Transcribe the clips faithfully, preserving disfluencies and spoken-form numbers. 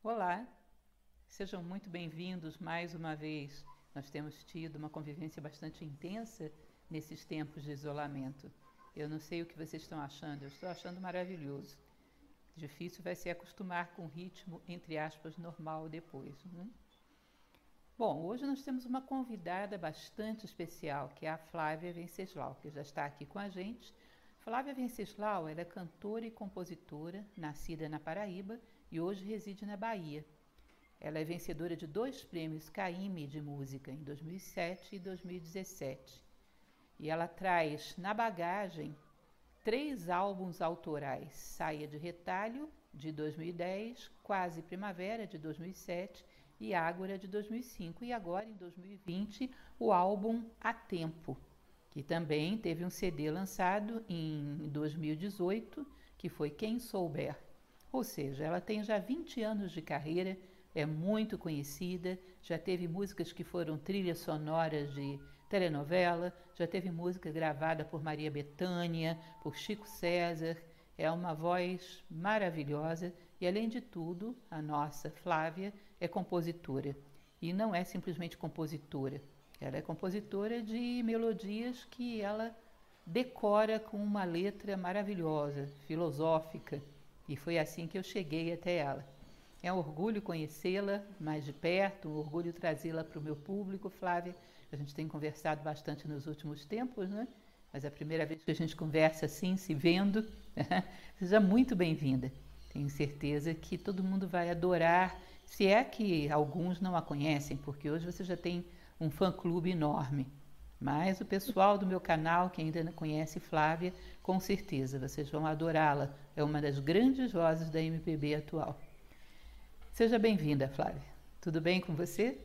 Olá, sejam muito bem-vindos mais uma vez. Nós temos tido uma convivência bastante intensa nesses tempos de isolamento. Eu não sei o que vocês estão achando, eu estou achando maravilhoso. Difícil vai ser acostumar com o ritmo, entre aspas, normal depois, né? Bom, hoje nós temos uma convidada bastante especial, que é a Flávia Venceslau, que já está aqui com a gente. Flávia Venceslau, ela é cantora e compositora, nascida na Paraíba e hoje reside na Bahia. Ela é vencedora de dois prêmios CAIME de música em dois mil e sete e dois mil e dezessete. E ela traz na bagagem três álbuns autorais: Saia de Retalho, de dois mil e dez, Quase Primavera, de dois mil e sete e Ágora, de dois mil e cinco. E agora, em dois mil e vinte, o álbum A Tempo, que também teve um C D lançado em dois mil e dezoito, que foi Quem Souber. Ou seja, ela tem já vinte anos de carreira, é muito conhecida, já teve músicas que foram trilhas sonoras de telenovela, já teve música gravada por Maria Bethânia, por Chico César. É uma voz maravilhosa e, além de tudo, a nossa Flávia é compositora. E não é simplesmente compositora, ela é compositora de melodias que ela decora com uma letra maravilhosa, filosófica. E foi assim que eu cheguei até ela. É um orgulho conhecê-la mais de perto, um orgulho trazê-la para o meu público, Flávia. A gente tem conversado bastante nos últimos tempos, né? Mas é a primeira vez que a gente conversa assim, se vendo. Seja muito bem-vinda. Tenho certeza que todo mundo vai adorar, se é que alguns não a conhecem, porque hoje você já tem um fã-clube enorme. Mas o pessoal do meu canal, que ainda não conhece Flávia, com certeza vocês vão adorá-la. É uma das grandes vozes da M P B atual. Seja bem-vinda, Flávia. Tudo bem com você?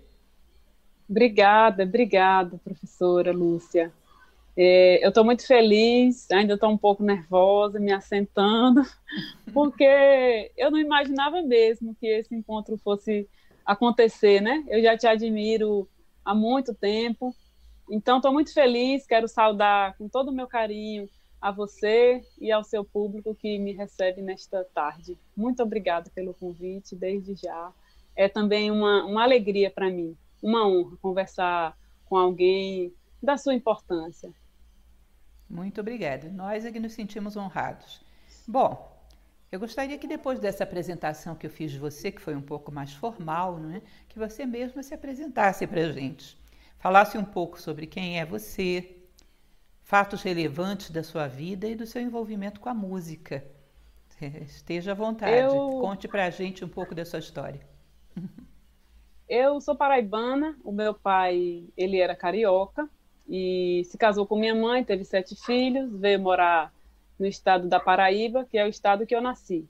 Obrigada, obrigada, professora Lúcia. É, eu estou muito feliz, ainda estou um pouco nervosa, me assentando, porque eu não imaginava mesmo que esse encontro fosse acontecer, né? Eu já te admiro há muito tempo, então estou muito feliz, quero saudar com todo o meu carinho a você e ao seu público que me recebe nesta tarde. Muito obrigada pelo convite, desde já. É também uma, uma alegria para mim, uma honra conversar com alguém da sua importância. Muito obrigada. Nós é que nos sentimos honrados. Bom, eu gostaria que depois dessa apresentação que eu fiz de você, que foi um pouco mais formal, não é? Que você mesma se apresentasse para a gente. Falasse um pouco sobre quem é você, fatos relevantes da sua vida e do seu envolvimento com a música. Esteja à vontade, Eu, conte para a gente um pouco da sua história. eu sou paraibana, o meu pai ele era carioca e se casou com minha mãe, teve sete filhos, veio morar no estado da Paraíba, que é o estado que eu nasci.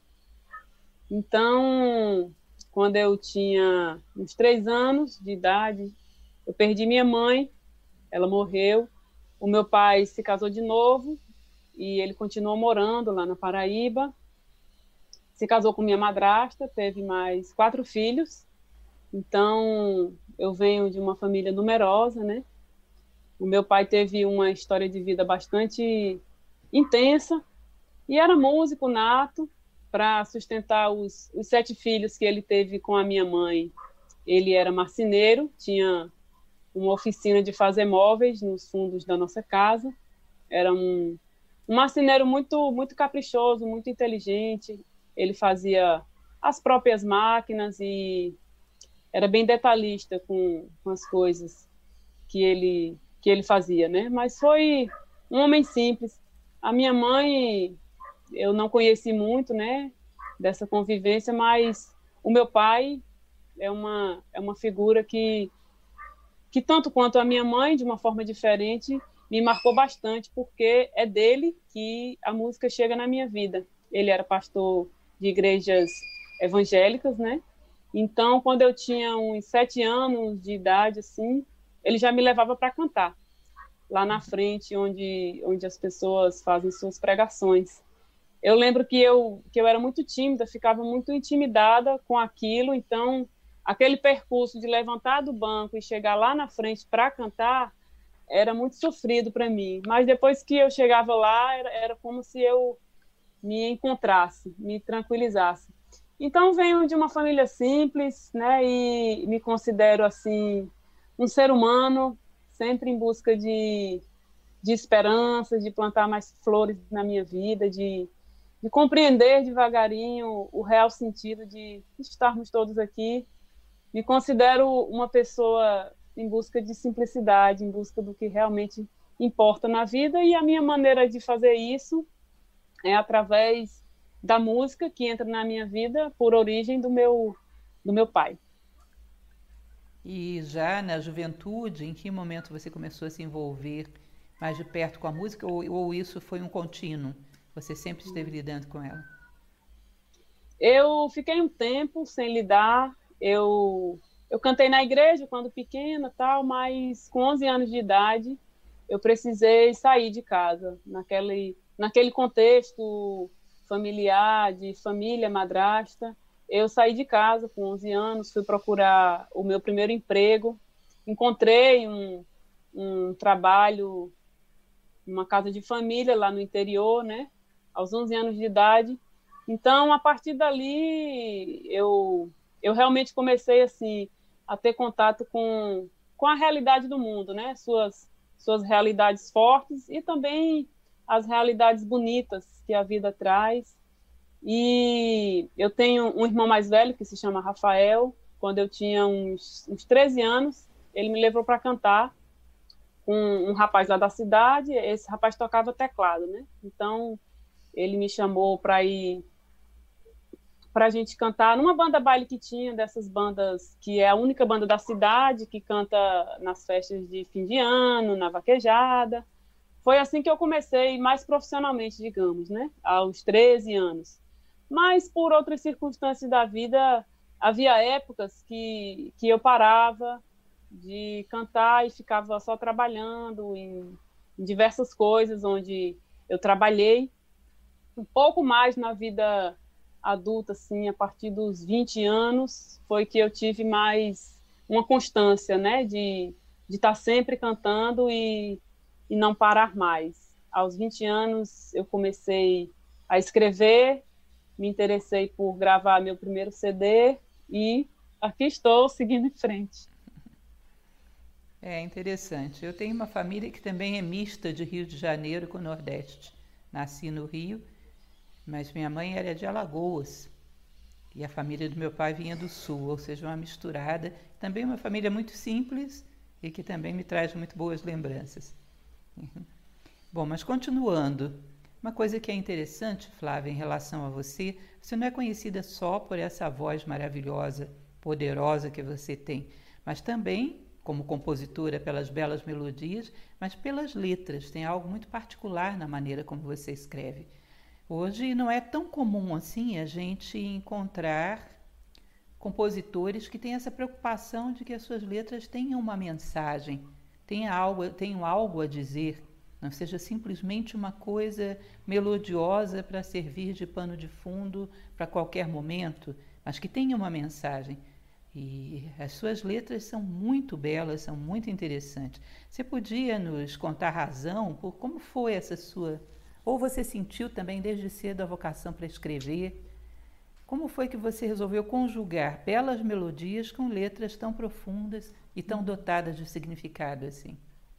Então, quando eu tinha uns três anos de idade, eu perdi minha mãe, ela morreu. O meu pai se casou de novo e ele continuou morando lá na Paraíba. Se casou com minha madrasta, teve mais quatro filhos. Então, eu venho de uma família numerosa, né? O meu pai teve uma história de vida bastante intensa e era músico nato para sustentar os, os sete filhos que ele teve com a minha mãe. Ele era marceneiro, tinha uma oficina de fazer móveis nos fundos da nossa casa. Era um, um marceneiro muito, muito caprichoso, muito inteligente. Ele fazia as próprias máquinas e era bem detalhista com, com as coisas que ele, que ele fazia, né? Mas foi um homem simples. A minha mãe, eu não conheci muito, né, dessa convivência, mas o meu pai é uma, é uma figura que que tanto quanto a minha mãe, de uma forma diferente, me marcou bastante, porque é dele que a música chega na minha vida. Ele era pastor de igrejas evangélicas, né? Então, quando eu tinha uns sete anos de idade, assim, ele já me levava para cantar, lá na frente, onde, onde as pessoas fazem suas pregações. Eu lembro que eu, que eu era muito tímida, ficava muito intimidada com aquilo, então aquele percurso de levantar do banco e chegar lá na frente para cantar era muito sofrido para mim. Mas depois que eu chegava lá, era, era como se eu me encontrasse, me tranquilizasse. Então, venho de uma família simples, né, e me considero, assim, um ser humano, sempre em busca de, de esperança, de plantar mais flores na minha vida, de, de compreender devagarinho o real sentido de estarmos todos aqui. Me considero uma pessoa em busca de simplicidade, em busca do que realmente importa na vida, e a minha maneira de fazer isso é através da música, que entra na minha vida por origem do meu, do meu pai. E já na juventude, em que momento você começou a se envolver mais de perto com a música, ou, ou isso foi um contínuo? Você sempre esteve lidando com ela? Eu fiquei um tempo sem lidar, eu, eu cantei na igreja quando pequena, tal, mas com onze anos de idade eu precisei sair de casa, naquele, naquele contexto familiar, de família, madrasta. Eu saí de casa com onze anos, fui procurar o meu primeiro emprego, encontrei um, um trabalho numa casa de família lá no interior, né, aos onze anos de idade. Então, a partir dali, eu, eu realmente comecei assim, a ter contato com, com a realidade do mundo, né, suas, suas realidades fortes e também as realidades bonitas que a vida traz. E eu tenho um irmão mais velho que se chama Rafael. Quando eu tinha uns, uns treze anos, ele me levou para cantar com um rapaz lá da cidade. Esse rapaz tocava teclado, né? Então, ele me chamou para ir para a gente cantar numa banda baile que tinha, dessas bandas que é a única banda da cidade que canta nas festas de fim de ano, na vaquejada. Foi assim que eu comecei mais profissionalmente, digamos, né? Aos treze anos. Mas, por outras circunstâncias da vida, havia épocas que, que eu parava de cantar e ficava só trabalhando em, em diversas coisas, onde eu trabalhei um pouco mais na vida adulta, assim, a partir dos vinte anos, foi que eu tive mais uma constância, né, de, de estar sempre cantando e, e não parar mais. Aos vinte anos, eu comecei a escrever, me interessei por gravar meu primeiro C D e aqui estou seguindo em frente. É interessante. Eu tenho uma família que também é mista de Rio de Janeiro com o Nordeste. Nasci no Rio, mas minha mãe era de Alagoas e a família do meu pai vinha do Sul, ou seja, uma misturada. Também uma família muito simples e que também me traz muito boas lembranças. Uhum. Bom, mas continuando, uma coisa que é interessante, Flávia, em relação a você, você não é conhecida só por essa voz maravilhosa, poderosa que você tem, mas também como compositora pelas belas melodias, mas pelas letras. Tem algo muito particular na maneira como você escreve. Hoje não é tão comum assim a gente encontrar compositores que têm essa preocupação de que as suas letras tenham uma mensagem, tenham algo, tenham algo a dizer, não seja simplesmente uma coisa melodiosa para servir de pano de fundo para qualquer momento, mas que tenha uma mensagem. E as suas letras são muito belas, são muito interessantes. Você podia nos contar a razão por como foi essa sua... Ou você sentiu também desde cedo a vocação para escrever? Como foi que você resolveu conjugar belas melodias com letras tão profundas e tão dotadas de significado assim?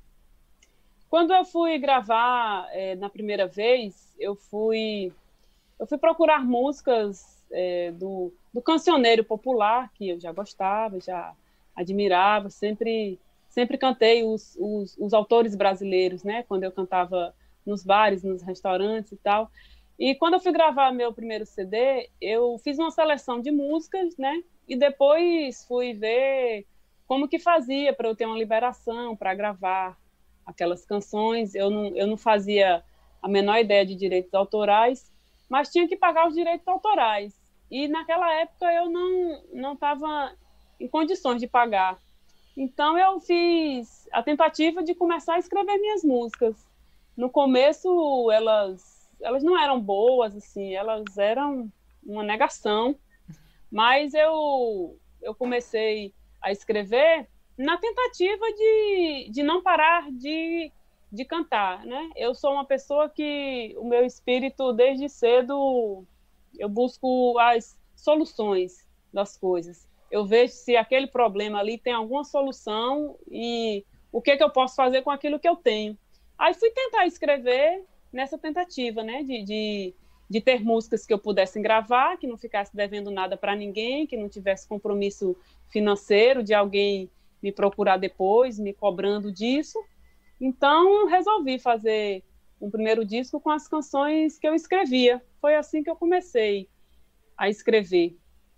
Quando eu fui gravar é, na primeira vez, eu fui, eu fui procurar músicas é, do, do cancioneiro popular, que eu já gostava, já admirava, sempre, sempre cantei os, os, os autores brasileiros, né? Quando eu cantava nos bares, nos restaurantes e tal. E quando eu fui gravar meu primeiro C D, eu fiz uma seleção de músicas, né? E depois fui ver como que fazia para eu ter uma liberação para gravar aquelas canções. Eu não, eu não fazia a menor ideia de direitos autorais, mas tinha que pagar os direitos autorais. E naquela época eu não não estava em condições de pagar. Então eu fiz a tentativa de começar a escrever minhas músicas. No começo elas elas não eram boas, assim, elas eram uma negação, mas eu eu comecei a escrever na tentativa de, de não parar de, de cantar, né? Eu sou uma pessoa que o meu espírito, desde cedo, eu busco as soluções das coisas. Eu vejo se aquele problema ali tem alguma solução e o que, que eu posso fazer com aquilo que eu tenho. Aí fui tentar escrever nessa tentativa, né, de, de, de ter músicas que eu pudesse gravar, que não ficasse devendo nada para ninguém, que não tivesse compromisso financeiro de alguém me procurar depois, me cobrando disso. Então, resolvi fazer um primeiro disco com as canções que eu escrevia. Foi assim que eu comecei a escrever.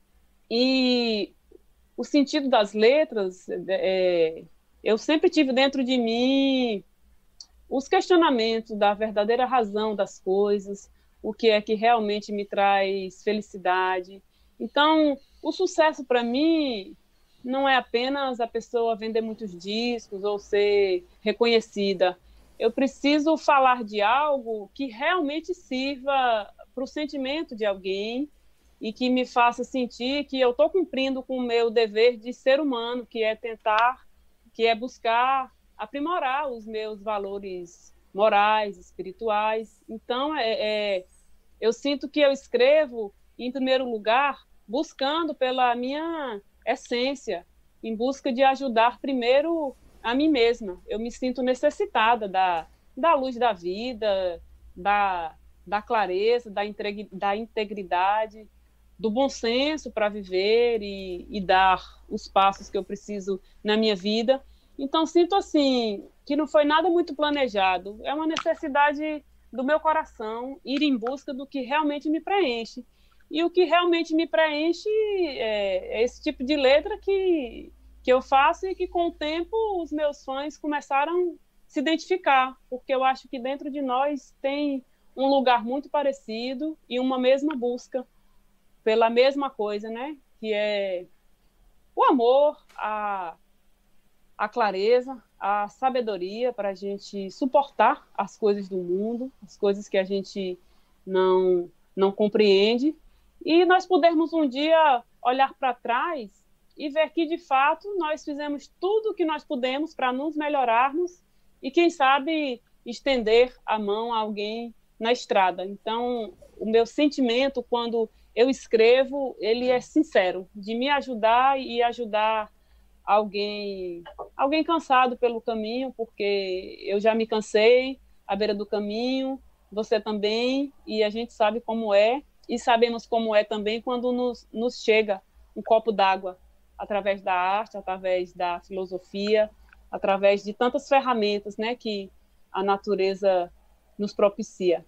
E o sentido das letras, é, eu sempre tive dentro de mim os questionamentos da verdadeira razão das coisas, o que é que realmente me traz felicidade. Então, o sucesso para mim não é apenas a pessoa vender muitos discos ou ser reconhecida. Eu preciso falar de algo que realmente sirva para o sentimento de alguém e que me faça sentir que eu estou cumprindo com o meu dever de ser humano, que é tentar, que é buscar aprimorar os meus valores morais, espirituais. Então, é, é, eu sinto que eu escrevo, em primeiro lugar, buscando pela minha essência, em busca de ajudar primeiro a mim mesma. Eu me sinto necessitada da, da luz da vida, da, da clareza, da, integri, da integridade, do bom senso para viver e, e dar os passos que eu preciso na minha vida. Então, sinto assim, que não foi nada muito planejado. É uma necessidade do meu coração ir em busca do que realmente me preenche. E o que realmente me preenche é, é esse tipo de letra que, que eu faço e que, com o tempo, os meus fãs começaram a se identificar, porque eu acho que dentro de nós tem um lugar muito parecido e uma mesma busca pela mesma coisa, né? Que é o amor, a, a clareza, a sabedoria para a gente suportar as coisas do mundo, as coisas que a gente não, não compreende, e nós pudermos um dia olhar para trás e ver que, de fato, nós fizemos tudo o que nós pudemos para nos melhorarmos e, quem sabe, estender a mão a alguém na estrada. Então, o meu sentimento, quando eu escrevo, ele é sincero, de me ajudar e ajudar alguém, alguém cansado pelo caminho, porque eu já me cansei à beira do caminho, você também, e a gente sabe como é, e sabemos como é também quando nos, nos chega um copo d'água, através da arte, através da filosofia, através de tantas ferramentas, né, que a natureza nos propicia.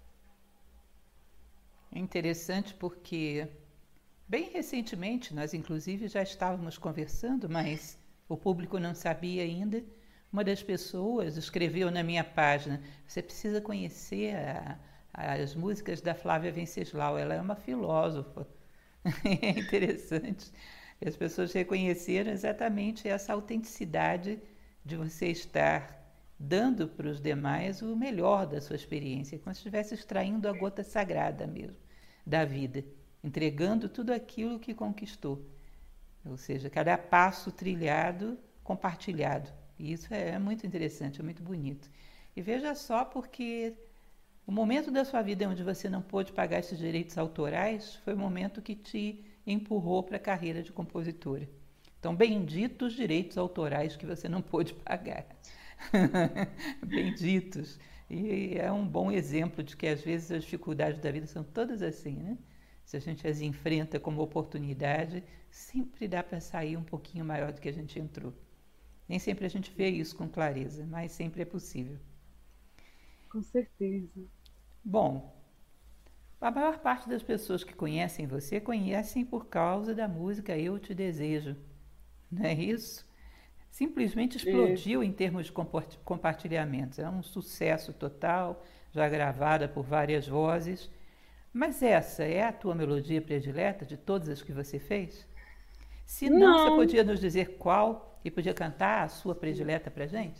É interessante porque, bem recentemente, nós inclusive já estávamos conversando, mas o público não sabia ainda. Uma das pessoas escreveu na minha página: você precisa conhecer a, as músicas da Flávia Venceslau, ela é uma filósofa. É interessante. As pessoas reconheceram exatamente essa autenticidade de você estar dando para os demais o melhor da sua experiência, como se estivesse extraindo a gota sagrada mesmo da vida, entregando tudo aquilo que conquistou. Ou seja, cada passo trilhado, compartilhado. E isso é muito interessante, é muito bonito. E veja só, porque o momento da sua vida onde você não pôde pagar esses direitos autorais foi o momento que te empurrou para a carreira de compositora. Então, benditos direitos autorais que você não pôde pagar. Benditos. E é um bom exemplo de que, às vezes, as dificuldades da vida são todas assim, né? Se a gente as enfrenta como oportunidade, sempre dá para sair um pouquinho maior do que a gente entrou. Nem sempre a gente vê isso com clareza, mas sempre é possível. Com certeza. Bom, a maior parte das pessoas que conhecem você, conhecem por causa da música Eu Te Desejo. Não é isso? Simplesmente explodiu é. em termos de compartilhamentos. É um sucesso total, já gravada por várias vozes. Mas essa é a tua melodia predileta de todas as que você fez? Se não, não. Você podia nos dizer qual e podia cantar a sua predileta pra gente?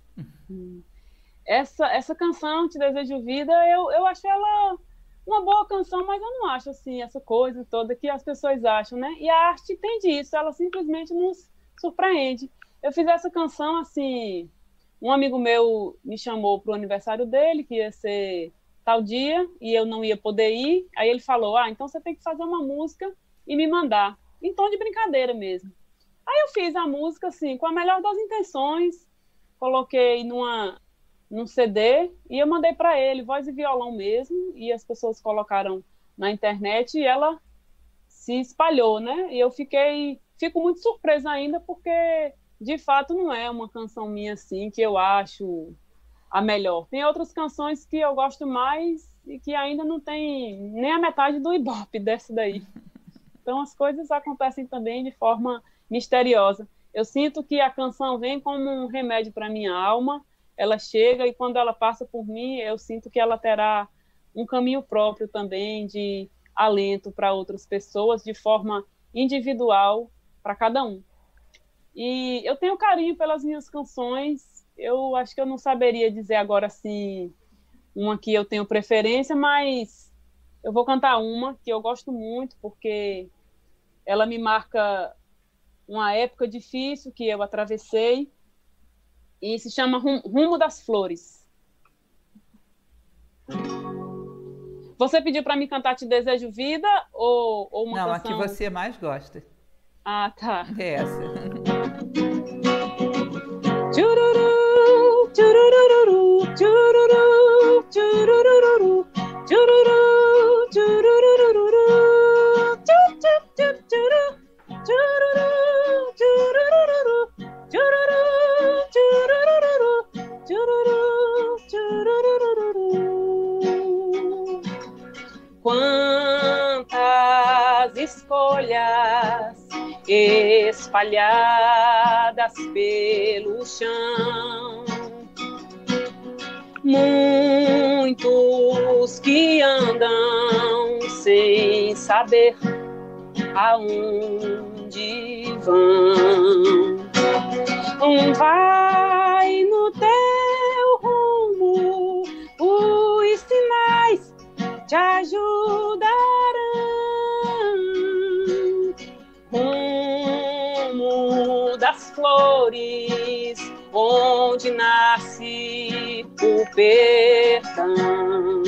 Essa, essa canção, Te Desejo Vida, eu, eu acho ela uma boa canção, mas eu não acho assim, essa coisa toda que as pessoas acham, né? E a arte tem disso, ela simplesmente nos surpreende. Eu fiz essa canção, assim, um amigo meu me chamou para o aniversário dele, que ia ser tal dia, e eu não ia poder ir. Aí ele falou, ah, então você tem que fazer uma música e me mandar, em tom de brincadeira mesmo. Aí eu fiz a música assim, com a melhor das intenções, coloquei numa, num C D e eu mandei para ele, voz e violão mesmo, e as pessoas colocaram na internet e ela se espalhou, né? E eu fiquei, fico muito surpresa ainda, porque de fato não é uma canção minha assim que eu acho a melhor. Tem outras canções que eu gosto mais e que ainda não tem nem a metade do Ibope dessa daí. Então as coisas acontecem também de forma misteriosa. Eu sinto que a canção vem como um remédio para minha alma, ela chega e quando ela passa por mim, eu sinto que ela terá um caminho próprio também de alento para outras pessoas, de forma individual para cada um. E eu tenho carinho pelas minhas canções, eu acho que eu não saberia dizer agora assim, uma que eu tenho preferência, mas eu vou cantar uma que eu gosto muito, porque ela me marca uma época difícil que eu atravessei, e se chama Rumo das Flores. Você pediu para mim cantar Te Desejo Vida ou, ou uma Não, canção... a que você mais gosta. Ah, tá. É essa. Tchururu, tchurururu, tchururu, tchurururu, tchururu, tchurururu, tchu, tchu, tchu, tchuru, tchururu, tchurururu, tchururu, tchurururu, tchururu, tchurururu. Quantas escolhas espalhadas pelo chão, muitos que andam sem saber aonde vão. Um vai no teu rumo, os sinais te ajudarão. Rumo das flores, onde nasce o perdão.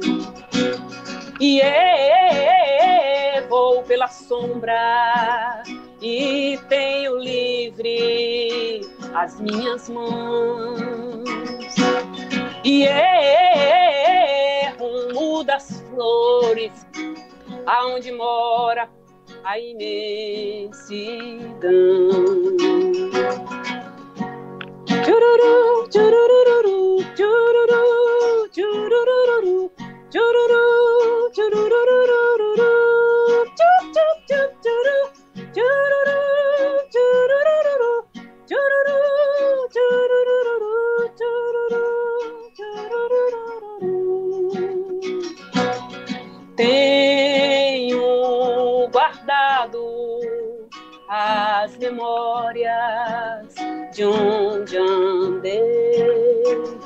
E eu vou pela sombra e tenho livre as minhas mãos. E eu rumo das flores, aonde mora a imensidão. Tchururu, tchurururu, tchururu, tchurururu, tchururu, tchurururu, tchu, tchu, tchu, tchuru, tchururu, tchurururu, tchururu, tchurururu, tchururu, tchurururu. Tenho guardado as memórias de onde andei.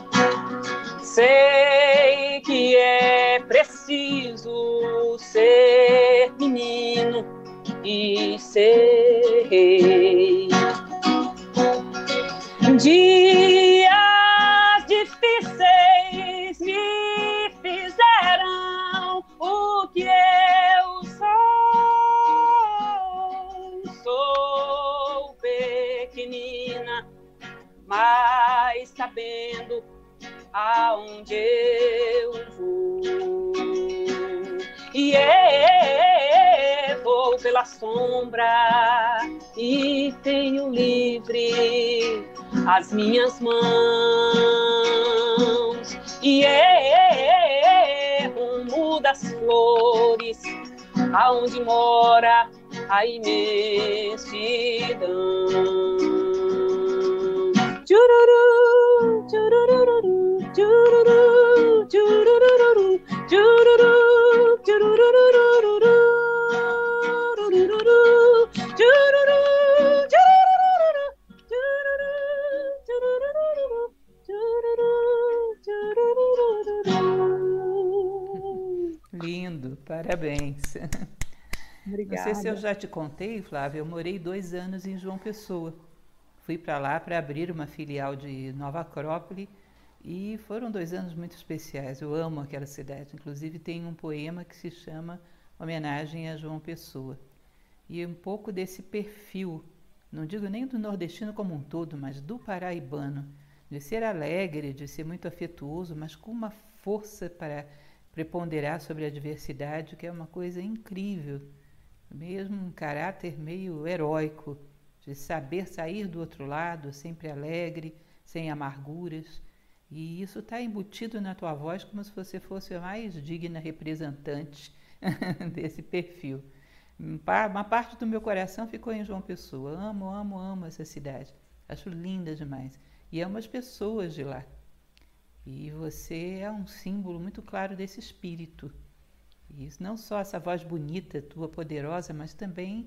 Sei que é preciso ser menino e ser rei. Dias difíceis me fizeram o que eu sou. Sou pequenina, mas sabendo aonde eu vou. E eu vou pela sombra e tenho livre as minhas mãos. E eu rumo das flores, aonde mora a imensidão. Tchururu, tchurururu, tchururu, tchurururu, tchururu, tchurururu, tchururu, tchururu, Lindo, parabéns. Obrigada. Não sei se eu já te contei, Flávia, eu morei dois anos em João Pessoa. Fui para lá para abrir uma filial de Nova Acrópole e foram dois anos muito especiais. Eu amo aquela cidade. Inclusive tem um poema que se chama Homenagem a João Pessoa. e um pouco desse perfil, não digo nem do nordestino como um todo, mas do paraibano, de ser alegre, de ser muito afetuoso, mas com uma força para preponderar sobre a adversidade, que é uma coisa incrível, mesmo um caráter meio heróico, de saber sair do outro lado, sempre alegre, sem amarguras. E isso está embutido na tua voz como se você fosse a mais digna representante desse perfil. Uma parte do meu coração ficou em João Pessoa. Amo, amo, amo essa cidade. Acho linda demais. E amo as pessoas de lá. E você é um símbolo muito claro desse espírito. E isso, não só essa voz bonita, tua, poderosa, mas também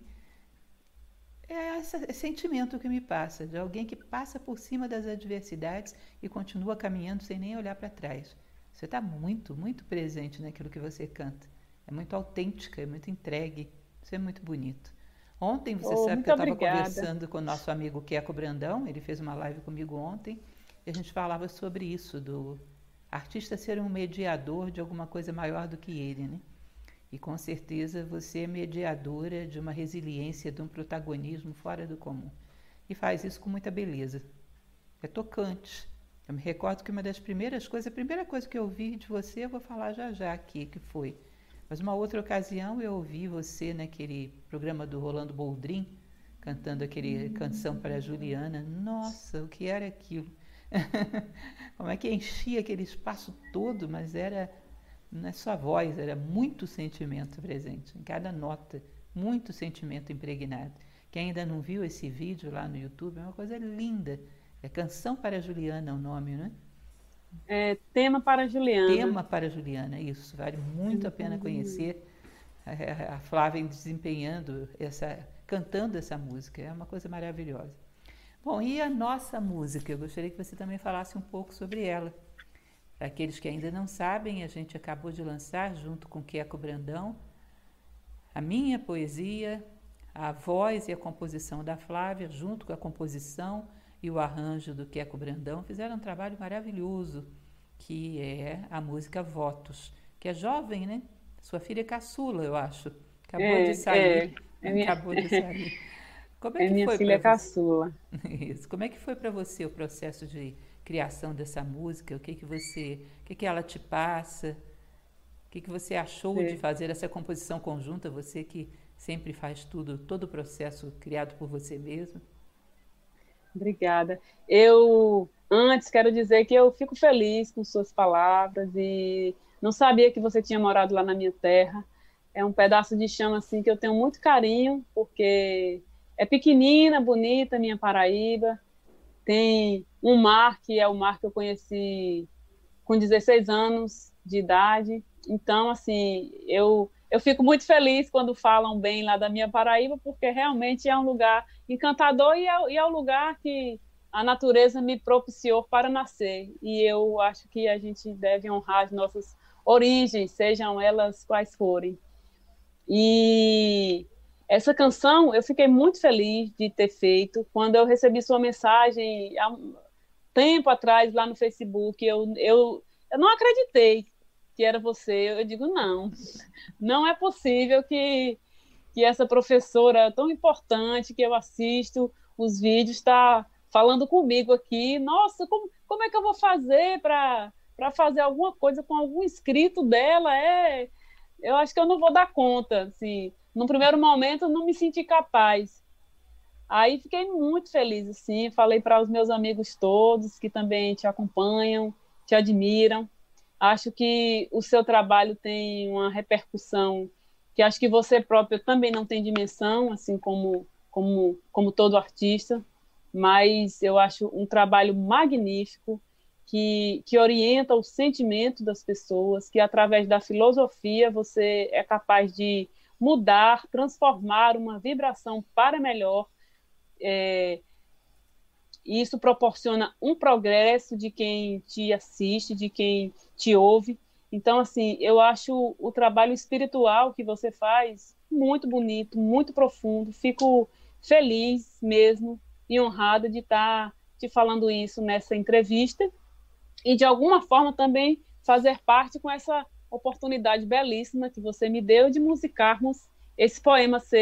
é esse sentimento que me passa, de alguém que passa por cima das adversidades e continua caminhando sem nem olhar para trás. Você está muito, muito presente naquilo que você canta. É muito autêntica, é muito entregue. Isso é muito bonito. Ontem, você Oh, sabe que eu estava obrigada. conversando com o nosso amigo Queco Brandão, ele fez uma live comigo ontem, e a gente falava sobre isso, do artista ser um mediador de alguma coisa maior do que ele, né? E com certeza você é mediadora de uma resiliência, de um protagonismo fora do comum. E faz isso com muita beleza. É tocante. Eu me recordo que uma das primeiras coisas, a primeira coisa que eu ouvi de você, eu vou falar já já aqui, que foi. Mas uma outra ocasião eu ouvi você naquele programa do Rolando Boldrin, cantando aquele Canção para a Juliana. Nossa, o que era aquilo? Como é que enchia aquele espaço todo, mas era... Não é só voz, era muito sentimento presente, em cada nota, muito sentimento impregnado. Quem ainda não viu esse vídeo lá no YouTube, é uma coisa linda. É Canção para a Juliana o nome, né? É, Tema para a Juliana. Tema para a Juliana, isso. Vale muito a pena conhecer a Flávia desempenhando essa, cantando essa música. É uma coisa maravilhosa. Bom, e a nossa música? Eu gostaria que você também falasse um pouco sobre ela. Para aqueles que ainda não sabem, a gente acabou de lançar, junto com Queco Brandão, a minha poesia, a voz e a composição da Flávia, junto com a composição e o arranjo do Queco Brandão, fizeram um trabalho maravilhoso, que é a música Votos, que é jovem, né? Sua filha é caçula, eu acho. Acabou É, de sair. é, é minha, Acabou de sair. Como é, é que minha foi filha para você? caçula. Isso. Como é que foi para você o processo de criação dessa música? O que que você, o que que ela te passa? O que que você achou Sim. de fazer essa composição conjunta? Você que sempre faz tudo, todo o processo criado por você mesmo. Obrigada. Eu, antes, quero dizer que eu fico feliz com suas palavras e não sabia que você tinha morado lá na minha terra. É um pedaço de chão assim que eu tenho muito carinho, porque é pequenina, bonita, minha Paraíba. Tem um mar, que é o mar que eu conheci com dezesseis anos de idade. Então, assim, eu, eu fico muito feliz quando falam bem lá da minha Paraíba, porque realmente é um lugar encantador e é, e é o lugar que a natureza me propiciou para nascer. E eu acho que a gente deve honrar as nossas origens, sejam elas quais forem. E essa canção eu fiquei muito feliz de ter feito. Quando eu recebi sua mensagem há um tempo atrás lá no Facebook, eu, eu, eu não acreditei que era você. Eu digo, não, não é possível que, que essa professora tão importante que eu assisto os vídeos está falando comigo aqui. Nossa, como, como é que eu vou fazer para para fazer alguma coisa com algum escrito dela? É, eu acho que eu não vou dar conta, assim. No primeiro momento, não me senti capaz. Aí fiquei muito feliz, assim. Falei para os meus amigos todos que também te acompanham, te admiram. Acho que o seu trabalho tem uma repercussão que acho que você próprio também não tem dimensão, assim como, como, como todo artista. Mas eu acho um trabalho magnífico que, que orienta o sentimento das pessoas, que através da filosofia você é capaz de mudar, transformar uma vibração para melhor. É, isso proporciona um progresso de quem te assiste, de quem te ouve. Então, assim, eu acho o trabalho espiritual que você faz muito bonito, muito profundo. Fico feliz mesmo e honrada de estar te falando isso nessa entrevista e, de alguma forma, também fazer parte com essa oportunidade belíssima que você me deu de musicarmos esse poema seu,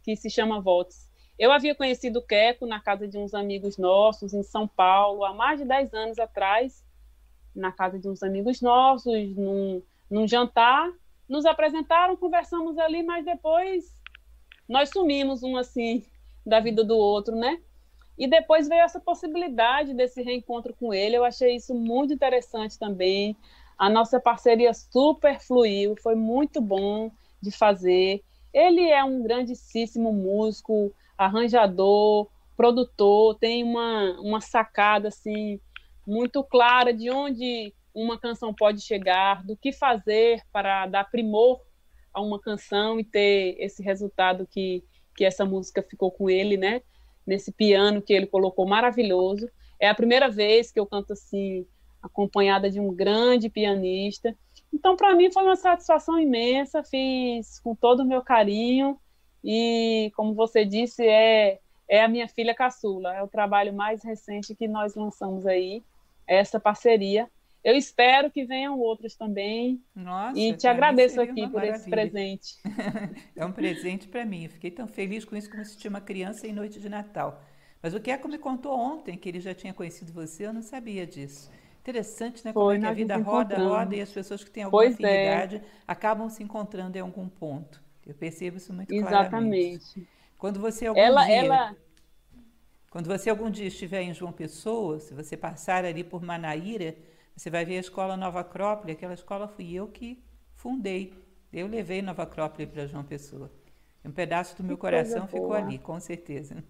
que se chama Voltes. Eu havia conhecido o Queco na casa de uns amigos nossos, em São Paulo, há mais de dez anos atrás, na casa de uns amigos nossos, num, num jantar. Nos apresentaram, conversamos ali, mas depois nós sumimos um assim da vida do outro, né? E depois veio essa possibilidade desse reencontro com ele. Eu achei isso muito interessante também. A nossa parceria super fluiu, foi muito bom de fazer. Ele é um grandíssimo músico, arranjador, produtor, tem uma, uma sacada assim, muito clara de onde uma canção pode chegar, do que fazer para dar primor a uma canção e ter esse resultado que, que essa música ficou com ele, né? Nesse piano que ele colocou maravilhoso. É a primeira vez que eu canto assim, acompanhada de um grande pianista. Então, para mim, foi uma satisfação imensa, fiz com todo o meu carinho e, como você disse, é, é a minha filha caçula, é o trabalho mais recente que nós lançamos aí, essa parceria. Eu espero que venham outros também. Nossa, e te agradeço aqui por maravilha. esse presente. É um presente para mim. Eu fiquei tão feliz com isso como se tinha uma criança em noite de Natal. Mas o Queco me contou ontem que ele já tinha conhecido você, eu não sabia disso. Interessante, né? Como Foi, é que a nós vida nos roda, encontramos. roda e as pessoas que têm alguma Pois é. afinidade acabam se encontrando em algum ponto. Eu percebo isso muito claramente. Exatamente. Quando você algum Ela, dia, ela... quando você algum dia estiver em João Pessoa, se você passar ali por Manaíra, você vai ver a escola Nova Acrópole. Aquela escola fui eu que fundei. Eu levei Nova Acrópole para João Pessoa. Um pedaço do meu Que coração coisa ficou boa. ali, com certeza.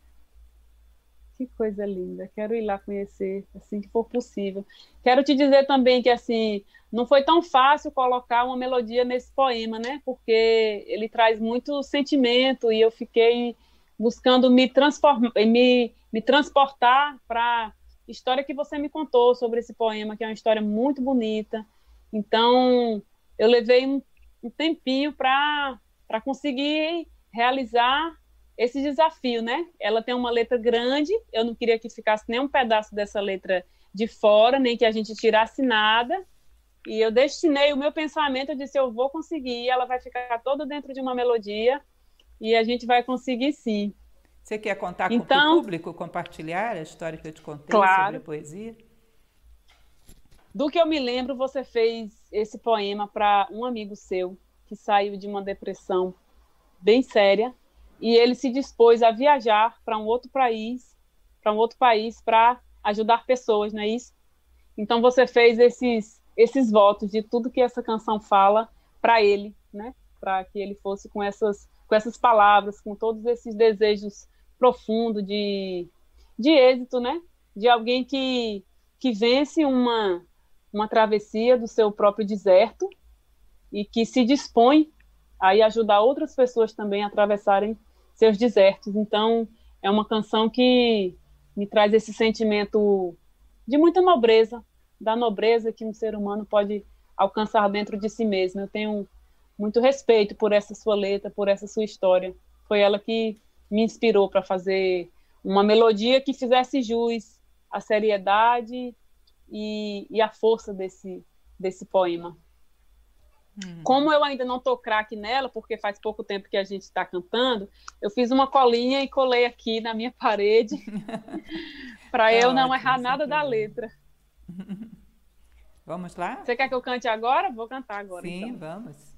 Que coisa linda. Quero ir lá conhecer, assim que for possível. Quero te dizer também que, assim, não foi tão fácil colocar uma melodia nesse poema, né? Porque ele traz muito sentimento e eu fiquei buscando me, transform... me, me transportar para a história que você me contou sobre esse poema, que é uma história muito bonita. Então, eu levei um, um tempinho para para conseguir realizar esse desafio, né? Ela tem uma letra grande, eu não queria que ficasse nem um pedaço dessa letra de fora, nem que a gente tirasse nada, e eu destinei o meu pensamento, eu disse, eu vou conseguir, ela vai ficar toda dentro de uma melodia, e a gente vai conseguir sim. Você quer contar com Então, o público, compartilhar a história que eu te contei claro. sobre a poesia? Do que eu me lembro, você fez esse poema para um amigo seu, que saiu de uma depressão bem séria, e ele se dispôs a viajar para um outro país, para um outro país para ajudar pessoas, não é isso? Então você fez esses esses votos de tudo que essa canção fala para ele, né? Para que ele fosse com essas com essas palavras, com todos esses desejos profundos de de êxito, né? De alguém que que vence uma uma travessia do seu próprio deserto e que se dispõe a ir ajudar outras pessoas também a atravessarem seus desertos. Então, é uma canção que me traz esse sentimento de muita nobreza, da nobreza que um ser humano pode alcançar dentro de si mesmo. Eu tenho muito respeito por essa sua letra, por essa sua história. Foi ela que me inspirou para fazer uma melodia que fizesse jus à seriedade e, e à força desse, desse poema. Hum. Como eu ainda não estou craque nela, porque faz pouco tempo que a gente está cantando, eu fiz uma colinha e colei aqui na minha parede para tá eu não ótimo, errar nada da letra. Vamos lá? Você quer que eu cante agora? Vou cantar agora. Sim, então. vamos.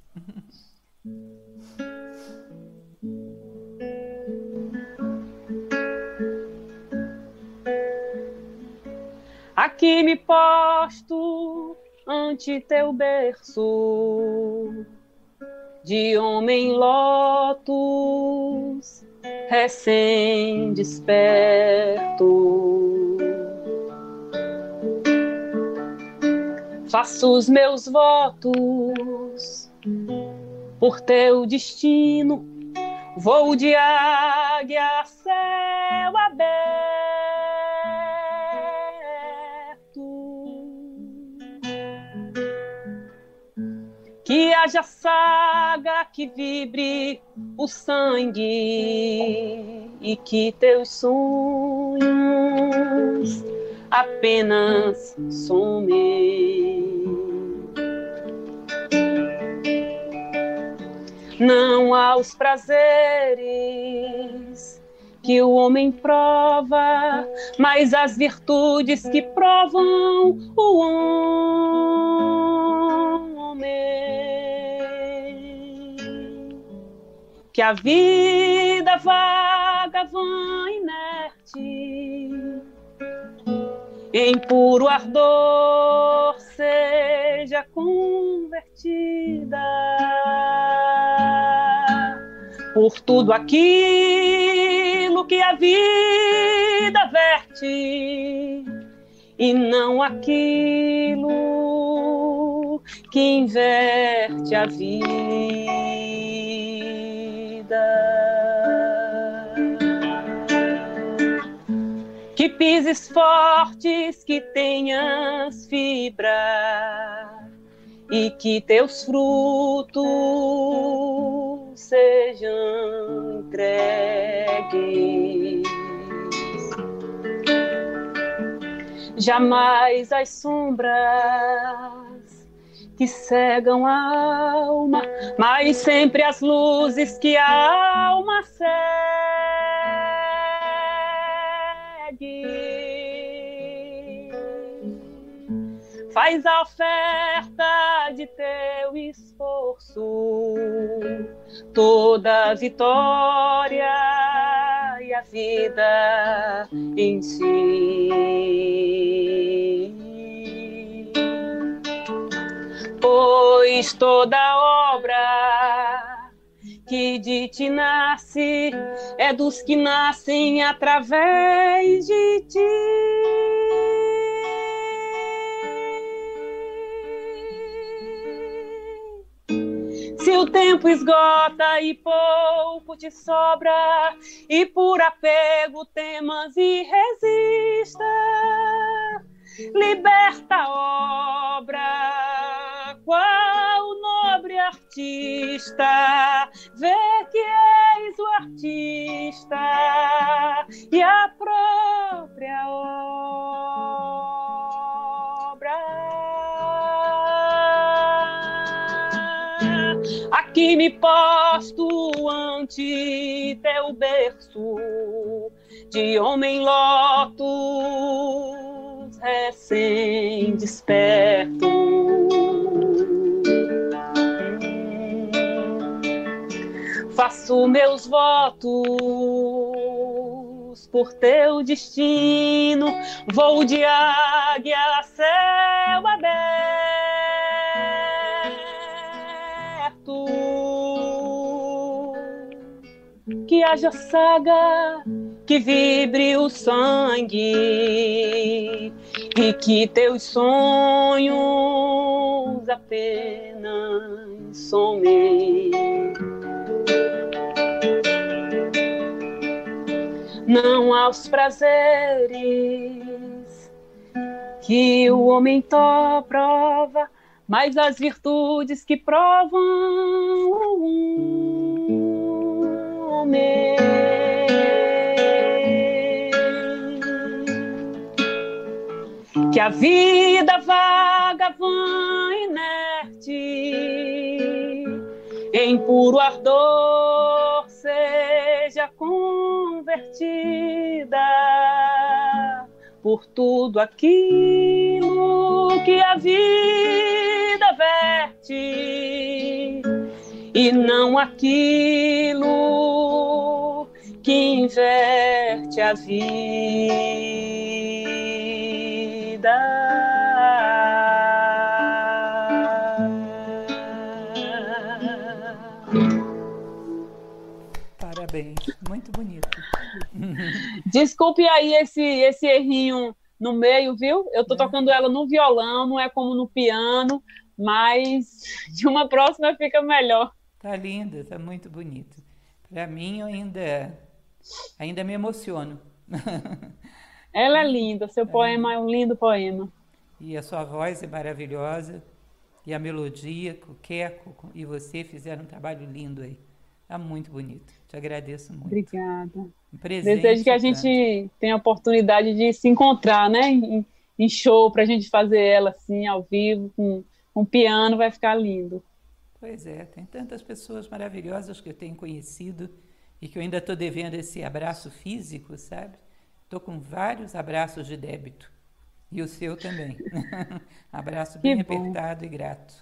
Aqui me posto ante teu berço, de homem lótus, recém-desperto. Faço os meus votos por teu destino, voo de águia, céu aberto. Que haja saga que vibre o sangue e que teus sonhos apenas somem. Não aos prazeres que o homem prova, mas as virtudes que provam o homem. Que a vida vaga, vã, inerte, em puro ardor seja convertida por tudo aquilo que a vida verte, e não aquilo que inverte a vida. Que pises fortes, que tenhas fibra, e que teus frutos sejam entregues. Jamais as sombras que cegam a alma, mas sempre as luzes que a alma segue. Faz a oferta de teu esforço, toda vitória e a vida em si. Pois toda obra que de ti nasce é dos que nascem através de ti. Se o tempo esgota e pouco te sobra, e por apego temas e resista, liberta a obra, qual nobre artista, vê que és o artista e a própria obra. Aqui me posto ante teu berço, de homem lotus recém-desperto. Faço meus votos por teu destino, voo de águia a céu aberto. Que haja saga, que vibre o sangue, e que teus sonhos apenas somem. Não aos prazeres que o homem to prova, mas as virtudes que provam o homem. Que a vida vaga, vã, inerte, em puro ardor seja convertida por tudo aquilo que a vida verte, e não aquilo que inverte a vida. Parabéns, muito bonito. Desculpe aí esse, esse errinho no meio, viu? Eu tô É. tocando ela no violão, não é como no piano, mas de uma próxima fica melhor. Tá linda, tá muito bonito. Para mim, eu ainda, ainda me emociono. Ela é linda, seu poema é um lindo poema. E a sua voz é maravilhosa, e a melodia, o Queco e você fizeram um trabalho lindo aí. Tá muito bonito. Te agradeço muito. Obrigada. Um presente, Desejo que a tanto. gente tenha a oportunidade de se encontrar, né? Em, em show, para a gente fazer ela assim, ao vivo, com um piano, vai ficar lindo. Pois é, tem tantas pessoas maravilhosas que eu tenho conhecido e que eu ainda estou devendo esse abraço físico, sabe? Estou com vários abraços de débito. E o seu também. Abraço Que bem bom. apertado e grato.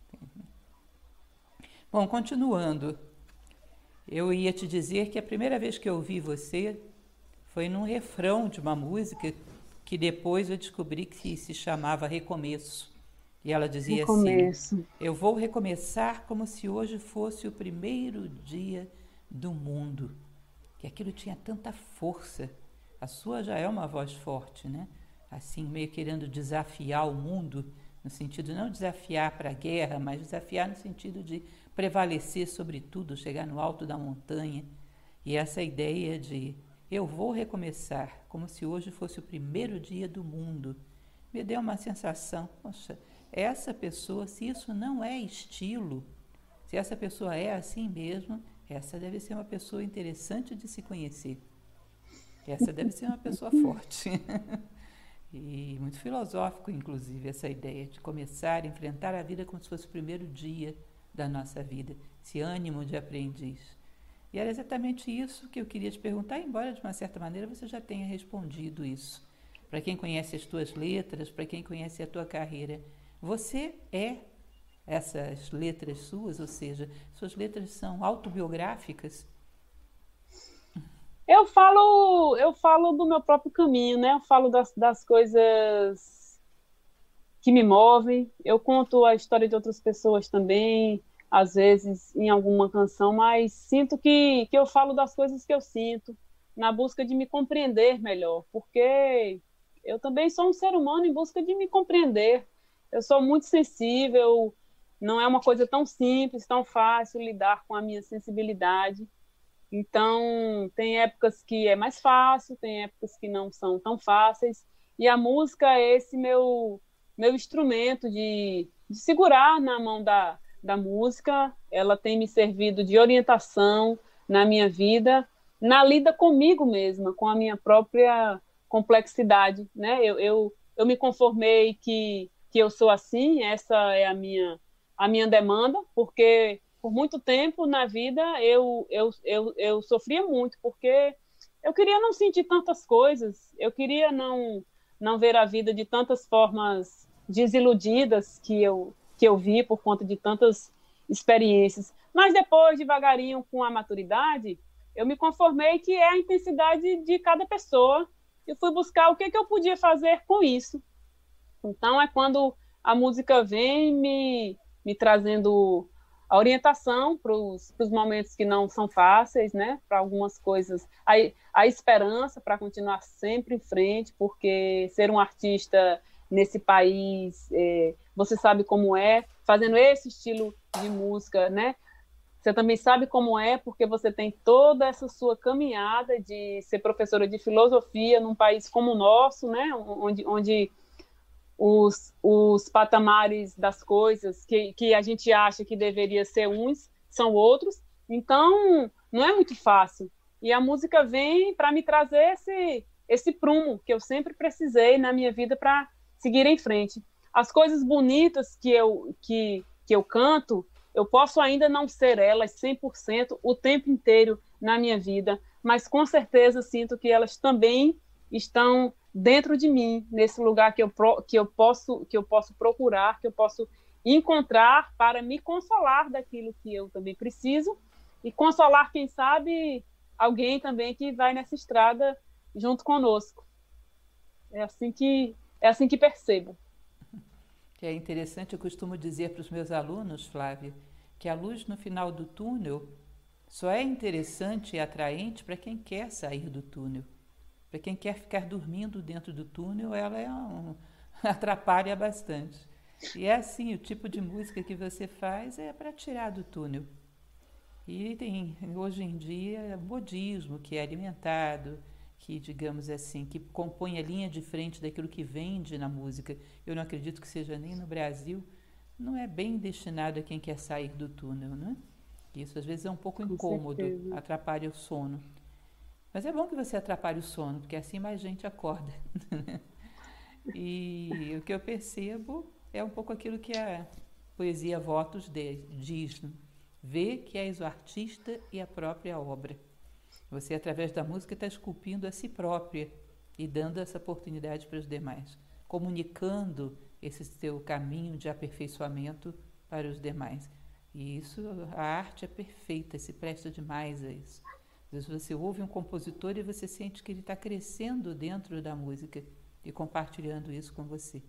Bom, continuando. Eu ia te dizer que a primeira vez que eu ouvi você foi num refrão de uma música que depois eu descobri que se chamava Recomeço. E ela No dizia assim: começo. eu vou recomeçar como se hoje fosse o primeiro dia do mundo. E aquilo tinha tanta força. A sua já é uma voz forte, né? Assim, meio querendo desafiar o mundo, no sentido não desafiar para a guerra, mas desafiar no sentido de prevalecer sobre tudo, chegar no alto da montanha. E essa ideia de eu vou recomeçar, como se hoje fosse o primeiro dia do mundo, me deu uma sensação, poxa, essa pessoa, se isso não é estilo, se essa pessoa é assim mesmo, essa deve ser uma pessoa interessante de se conhecer. Essa deve ser uma pessoa forte. E muito filosófico, inclusive, essa ideia de começar a enfrentar a vida como se fosse o primeiro dia da nossa vida, esse ânimo de aprendiz. E era exatamente isso que eu queria te perguntar, embora de uma certa maneira você já tenha respondido isso. Para quem conhece as tuas letras, para quem conhece a tua carreira, você é essas letras suas, ou seja, suas letras são autobiográficas? Eu falo, eu falo do meu próprio caminho, né? Eu falo das, das coisas que me movem. Eu conto a história de outras pessoas também, às vezes em alguma canção, mas sinto que, que eu falo das coisas que eu sinto, na busca de me compreender melhor, porque eu também sou um ser humano em busca de me compreender. Eu sou muito sensível, não é uma coisa tão simples, tão fácil lidar com a minha sensibilidade. Então, tem épocas que é mais fácil, tem épocas que não são tão fáceis. E a música é esse meu, meu instrumento de, de segurar na mão da, da música. Ela tem me servido de orientação na minha vida, na lida comigo mesma, com a minha própria complexidade. Né? Eu, eu, eu me conformei que, que eu sou assim, essa é a minha, a minha demanda, porque por muito tempo na vida eu, eu, eu, eu sofria muito, porque eu queria não sentir tantas coisas, eu queria não, não ver a vida de tantas formas desiludidas que eu, que eu vi por conta de tantas experiências. Mas depois, devagarinho, com a maturidade, eu me conformei que é a intensidade de cada pessoa e fui buscar o que, que eu podia fazer com isso. Então é quando a música vem me, me trazendo a orientação para os momentos que não são fáceis, né? Para algumas coisas, a, a esperança para continuar sempre em frente, porque ser um artista nesse país, é, você sabe como é, fazendo esse estilo de música, né? Você também sabe como é, porque você tem toda essa sua caminhada de ser professora de filosofia num país como o nosso, né? Onde, onde os, os patamares das coisas que, que a gente acha que deveria ser uns são outros. Então, não é muito fácil. E a música vem para me trazer esse, esse prumo que eu sempre precisei na minha vida para seguir em frente. As coisas bonitas que eu, que, que eu canto, eu posso ainda não ser elas cem por cento o tempo inteiro na minha vida, mas com certeza sinto que elas também estão dentro de mim, nesse lugar que eu, que eu, posso, que eu posso procurar, que eu posso encontrar para me consolar daquilo que eu também preciso e consolar, quem sabe, alguém também que vai nessa estrada junto conosco. É assim que, é assim que percebo. É interessante, eu costumo dizer para os meus alunos, Flávia, que a luz no final do túnel só é interessante e atraente para quem quer sair do túnel. Para quem quer ficar dormindo dentro do túnel, ela é um, atrapalha bastante. E é assim, o tipo de música que você faz é para tirar do túnel. E tem, hoje em dia, modismo, que é alimentado, que, digamos assim, que compõe a linha de frente daquilo que vende na música. Eu não acredito que seja nem no Brasil, não é bem destinado a quem quer sair do túnel, né? Isso às vezes é um pouco Com incômodo, certeza. atrapalha o sono. Mas é bom que você atrapalhe o sono, porque assim mais gente acorda. E o que eu percebo é um pouco aquilo que a poesia Votos de, diz: vê que és o artista e a própria obra. Você, através da música, está esculpindo a si própria e dando essa oportunidade para os demais, comunicando esse seu caminho de aperfeiçoamento para os demais. E isso, a arte é perfeita, se presta demais a isso. Às vezes você ouve um compositor e você sente que ele está crescendo dentro da música e compartilhando isso com você.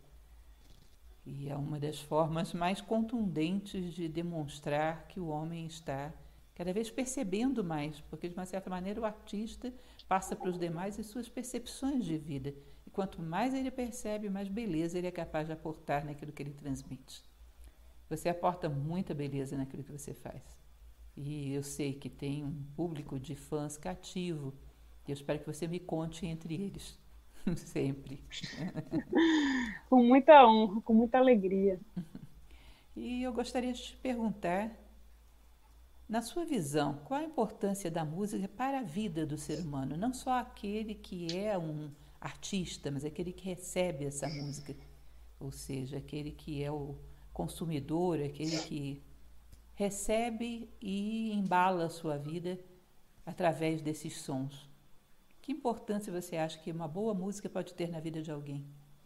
E é uma das formas mais contundentes de demonstrar que o homem está cada vez percebendo mais, porque de uma certa maneira o artista passa para os demais as suas percepções de vida. E quanto mais ele percebe, mais beleza ele é capaz de aportar naquilo que ele transmite. Você aporta muita beleza naquilo que você faz. E eu sei que tem um público de fãs cativo. E eu espero que você me conte entre eles. Sempre. Com muita honra, com muita alegria. E eu gostaria de te perguntar, na sua visão, qual a importância da música para a vida do ser humano? Não só aquele que é um artista, mas aquele que recebe essa música. Ou seja, aquele que é o consumidor, aquele que recebe e embala a sua vida através desses sons. Que importância você acha que uma boa música pode ter na vida de alguém?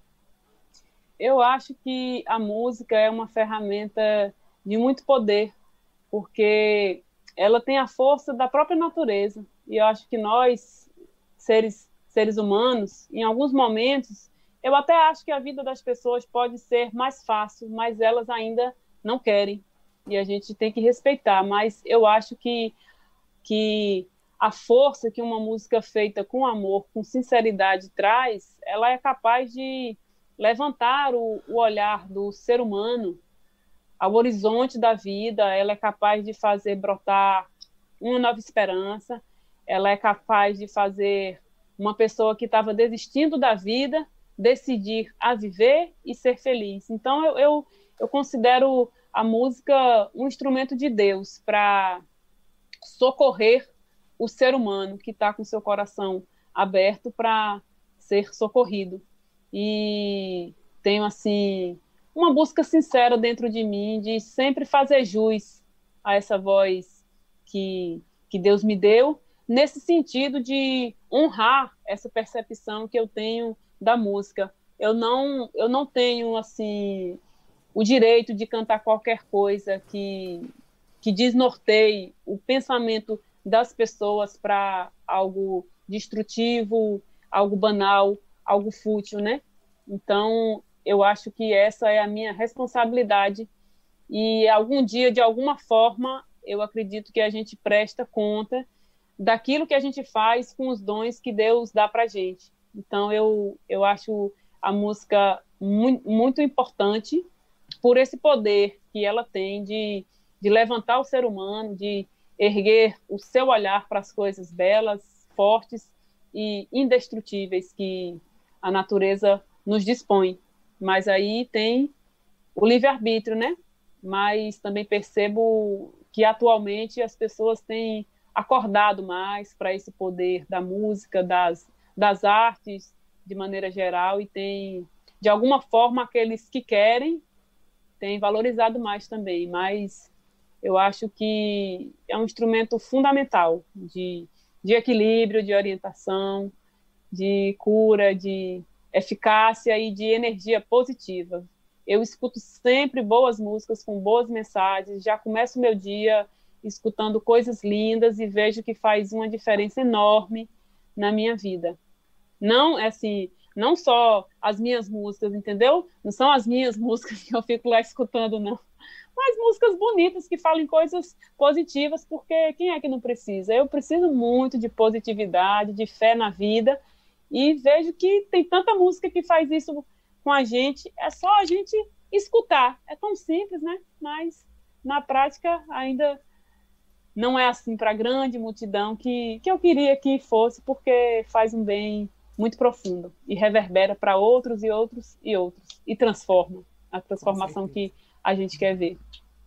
Eu acho que a música é uma ferramenta de muito poder, porque ela tem a força da própria natureza. E eu acho que nós, seres, seres humanos, em alguns momentos, eu até acho que a vida das pessoas pode ser mais fácil, mas elas ainda não querem. E a gente tem que respeitar. Mas eu acho que, que a força que uma música feita com amor, com sinceridade traz, ela é capaz de levantar o, o olhar do ser humano ao horizonte da vida, ela é capaz de fazer brotar uma nova esperança, ela é capaz de fazer uma pessoa que estava desistindo da vida decidir a viver e ser feliz. Então, eu, eu, eu considero a música um instrumento de Deus para socorrer o ser humano que está com seu coração aberto para ser socorrido. E tenho, assim, uma busca sincera dentro de mim de sempre fazer jus a essa voz que, que Deus me deu, nesse sentido de honrar essa percepção que eu tenho da música. Eu não, eu não tenho, assim, o direito de cantar qualquer coisa que, que desnorteie o pensamento das pessoas para algo destrutivo, algo banal, algo fútil, né? Então, eu acho que essa é a minha responsabilidade e algum dia, de alguma forma, eu acredito que a gente presta conta daquilo que a gente faz com os dons que Deus dá para a gente. Então, eu, eu acho a música muito, muito importante por esse poder que ela tem de, de levantar o ser humano, de erguer o seu olhar para as coisas belas, fortes e indestrutíveis que a natureza nos dispõe. Mas aí tem o livre-arbítrio, né? Mas também percebo que atualmente as pessoas têm acordado mais para esse poder da música, das, das artes de maneira geral, e tem, de alguma forma, aqueles que querem têm valorizado mais também, mas eu acho que é um instrumento fundamental de, de equilíbrio, de orientação, de cura, de eficácia e de energia positiva. Eu escuto sempre boas músicas com boas mensagens, já começo o meu dia escutando coisas lindas e vejo que faz uma diferença enorme na minha vida. Não, é assim, não só as minhas músicas, entendeu? Não são as minhas músicas que eu fico lá escutando, não. Mas músicas bonitas que falem coisas positivas, porque quem é que não precisa? Eu preciso muito de positividade, de fé na vida, e vejo que tem tanta música que faz isso com a gente, é só a gente escutar. É tão simples, né? Mas na prática ainda não é assim para a grande multidão que, que eu queria que fosse, porque faz um bem muito profundo e reverbera para outros e outros e outros, e transforma a transformação que a gente quer ver.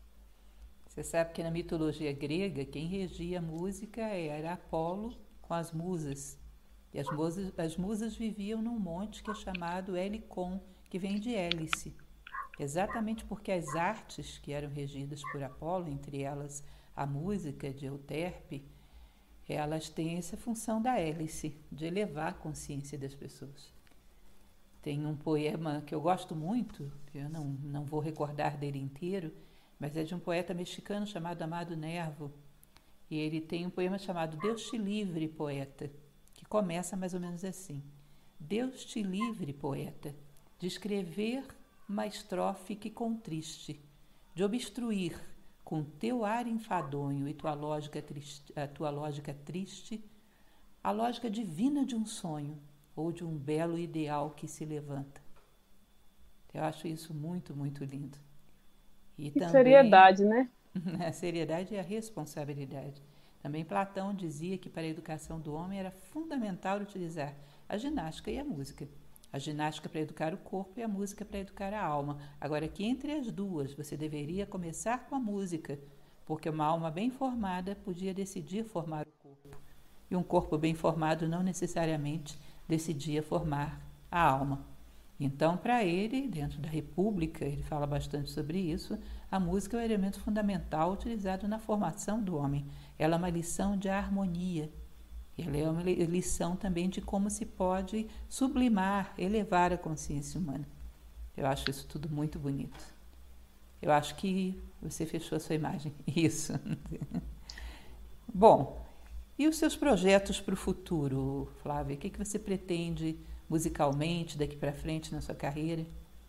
Você sabe que na mitologia grega, quem regia a música era Apolo com as musas. E as musas, as musas viviam num monte que é chamado Helicon, que vem de hélice. exatamente porque as artes que eram regidas por Apolo, entre elas a música de Euterpe, elas têm essa função da hélice, de elevar a consciência das pessoas. Tem um poema que eu gosto muito, eu não, não vou recordar dele inteiro, mas é de um poeta mexicano chamado Amado Nervo, e ele tem um poema chamado Deus te livre, poeta, que começa mais ou menos assim: Deus te livre, poeta, de escrever uma estrofe que contriste, de obstruir com teu ar enfadonho e tua lógica triste, a tua lógica triste, a lógica divina de um sonho ou de um belo ideal que se levanta. Eu acho isso muito, muito lindo. E que também, seriedade, né? a seriedade e a responsabilidade. Também Platão dizia que para a educação do homem era fundamental utilizar a ginástica e a música. A ginástica para educar o corpo e a música para educar a alma. Agora, que entre as duas você deveria começar com a música, porque uma alma bem formada podia decidir formar o corpo. E um corpo bem formado não necessariamente decidia formar a alma. Então, para ele, dentro da República, ele fala bastante sobre isso, a música é o elemento fundamental utilizado na formação do homem. Ela é uma lição de harmonia. Ela é uma lição também de como se pode sublimar, elevar a consciência humana. Eu acho isso tudo muito bonito. Eu acho que você fechou a sua imagem. Isso. Bom, e os seus projetos para o futuro, Flávia? O que, que você pretende musicalmente daqui para frente na sua carreira?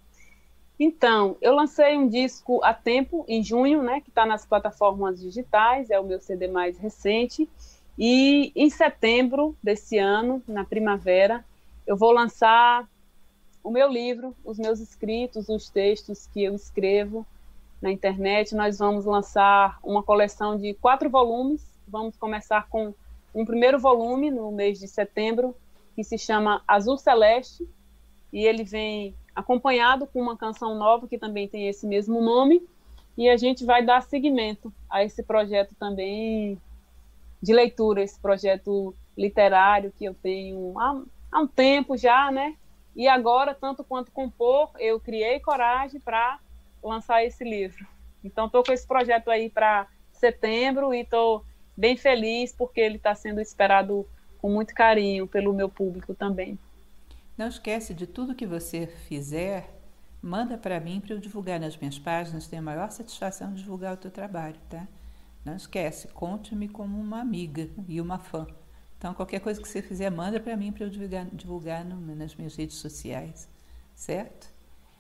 Então, eu lancei um disco há tempo, em junho, né, que está nas plataformas digitais, é o meu C D mais recente. E em setembro desse ano, na primavera, eu vou lançar o meu livro, os meus escritos, os textos que eu escrevo na internet. Nós vamos lançar uma coleção de quatro volumes. Vamos começar com um primeiro volume no mês de setembro, que se chama Azul Celeste, e ele vem acompanhado com uma canção nova que também tem esse mesmo nome, e a gente vai dar seguimento a esse projeto também de leitura, esse projeto literário que eu tenho há, há um tempo já, né? E agora, tanto quanto compor, eu criei coragem para lançar esse livro. Então, estou com esse projeto aí para setembro e estou bem feliz porque ele está sendo esperado com muito carinho pelo meu público também. Não esquece de tudo que você fizer, manda para mim para eu divulgar nas minhas páginas. Tenho a maior satisfação de divulgar o teu trabalho, tá? Não esquece, conte-me como uma amiga e uma fã. Então, qualquer coisa que você fizer, manda para mim para eu divulgar, divulgar no, nas minhas redes sociais, certo?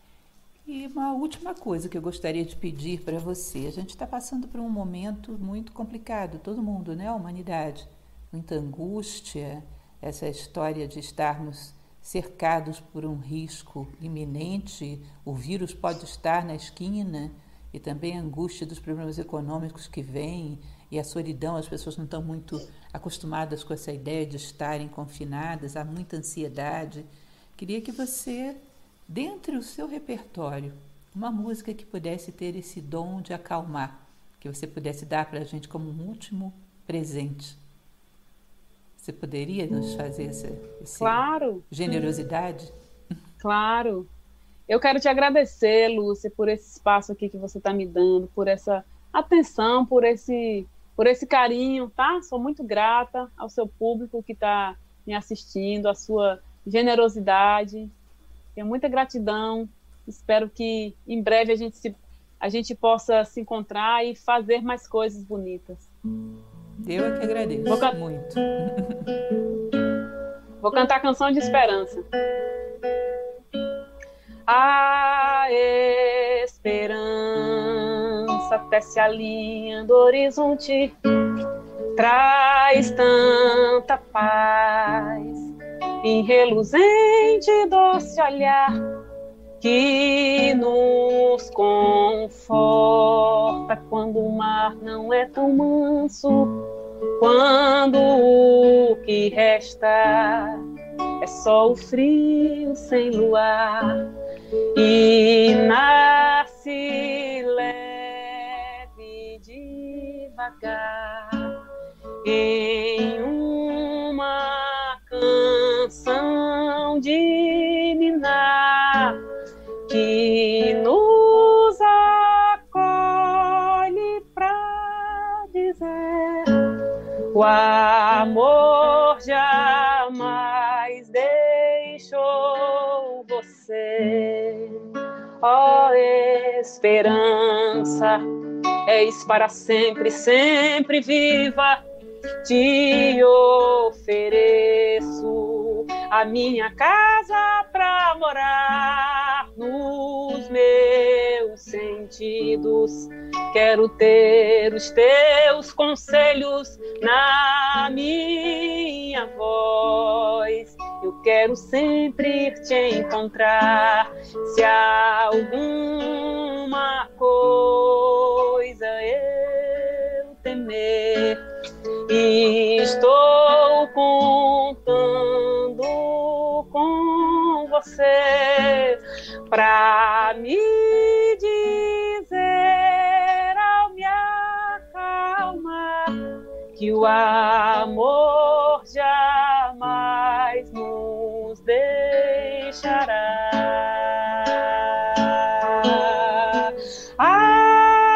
E uma última coisa que eu gostaria de pedir para você. A gente está passando por um momento muito complicado, todo mundo, né? A humanidade. Muita angústia, essa história de estarmos cercados por um risco iminente, o vírus pode estar na esquina, e também a angústia dos problemas econômicos que vêm, e a solidão, as pessoas não estão muito acostumadas com essa ideia de estarem confinadas, há muita ansiedade. Queria que você, dentre o seu repertório, uma música que pudesse ter esse dom de acalmar, que você pudesse dar para a gente como um último presente. Você poderia nos fazer essa, essa claro. generosidade? Claro. Eu quero te agradecer, Lúcia, por esse espaço aqui que você está me dando, por essa atenção, por esse, por esse carinho, tá? Sou muito grata ao seu público que está me assistindo, à sua generosidade. Tenho muita gratidão. Espero que em breve a gente, se, a gente possa se encontrar e fazer mais coisas bonitas. Eu é que agradeço Vou can... muito. Vou cantar a canção de esperança. A esperança tece a linha do horizonte, traz tanta paz em reluzente doce olhar que nos conforta quando o mar não é tão manso, quando o que resta é só o frio sem luar. E nasce leve devagar em uma canção de ninar que nos O amor jamais deixou você. Ó esperança, és para sempre, sempre viva. Te ofereço a minha casa para morar nos meus sentidos. Quero ter os teus conselhos na minha voz. Eu quero sempre te encontrar. Se há alguma coisa eu temer, estou contando com você para me dizer ao me acalmar que o amor jamais nos deixará. Ah,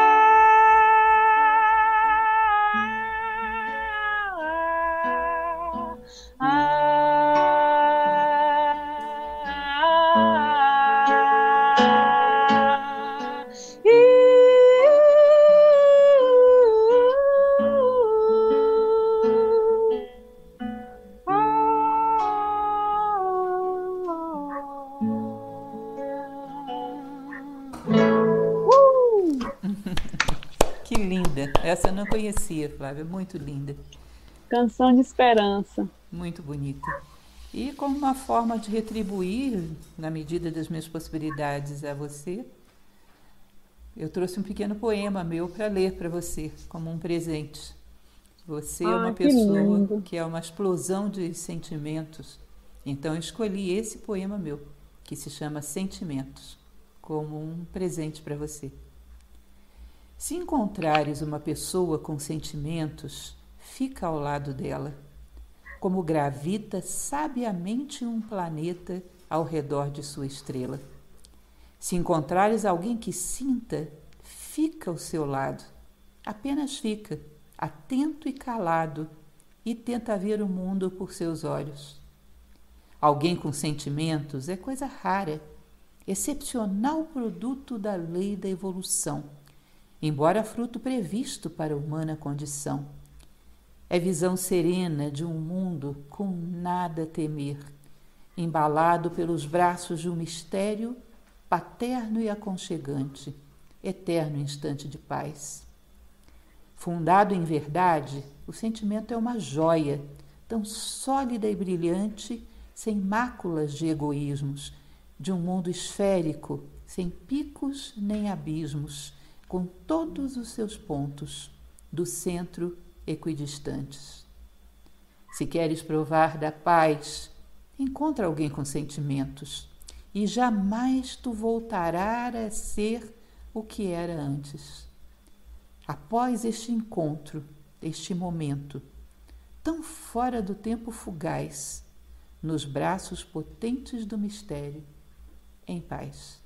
Que linda! Essa eu não conhecia, Flávia, muito linda. Canção de esperança. Muito bonita. E como uma forma de retribuir, na medida das minhas possibilidades, a você, eu trouxe um pequeno poema meu para ler para você, como um presente. Você é uma Ah, que pessoa lindo. que é uma explosão de sentimentos. Então eu escolhi esse poema meu, que se chama Sentimentos, como um presente para você. Se encontrares uma pessoa com sentimentos, fica ao lado dela, como gravita sabiamente um planeta ao redor de sua estrela. Se encontrares alguém que sinta, fica ao seu lado, apenas fica, atento e calado, e tenta ver o mundo por seus olhos. Alguém com sentimentos é coisa rara, excepcional produto da lei da evolução, embora fruto previsto para a humana condição. É visão serena de um mundo com nada a temer, embalado pelos braços de um mistério paterno e aconchegante, eterno instante de paz. Fundado em verdade, o sentimento é uma joia, tão sólida e brilhante, sem máculas de egoísmos, de um mundo esférico, sem picos nem abismos, com todos os seus pontos, do centro equidistantes. Se queres provar da paz, encontra alguém com sentimentos, e jamais tu voltarás a ser o que era antes. Após este encontro, este momento, tão fora do tempo fugaz, nos braços potentes do mistério, em paz.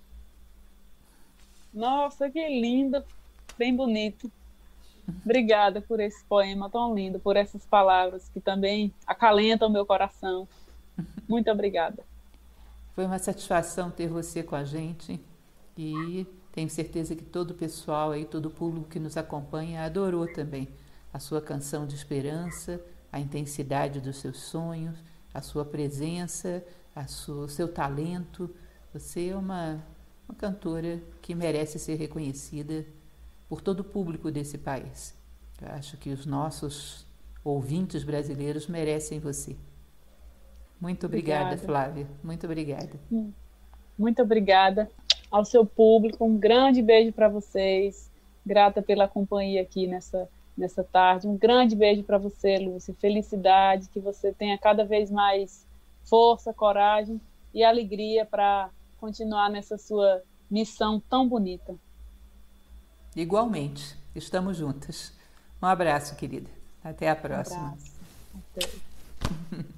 Nossa, que lindo, bem bonito. Obrigada por esse poema tão lindo, por essas palavras que também acalentam o meu coração. Muito obrigada. Foi uma satisfação ter você com a gente e tenho certeza que todo o pessoal aí, todo o público que nos acompanha adorou também a sua canção de esperança, a intensidade dos seus sonhos, a sua presença, a sua, o seu talento. Você é uma, uma cantora que merece ser reconhecida por todo o público desse país. Eu acho que os nossos ouvintes brasileiros merecem você. Muito obrigada, Obrigada. Flávia. Muito obrigada. Muito obrigada ao seu público. Um grande beijo para vocês. Grata pela companhia aqui nessa, nessa tarde. Um grande beijo para você, Lúcia. Felicidade, que você tenha cada vez mais força, coragem e alegria para continuar nessa sua missão tão bonita. Igualmente. Estamos juntas. Um abraço, querida. Até a próxima. Um abraço. Até.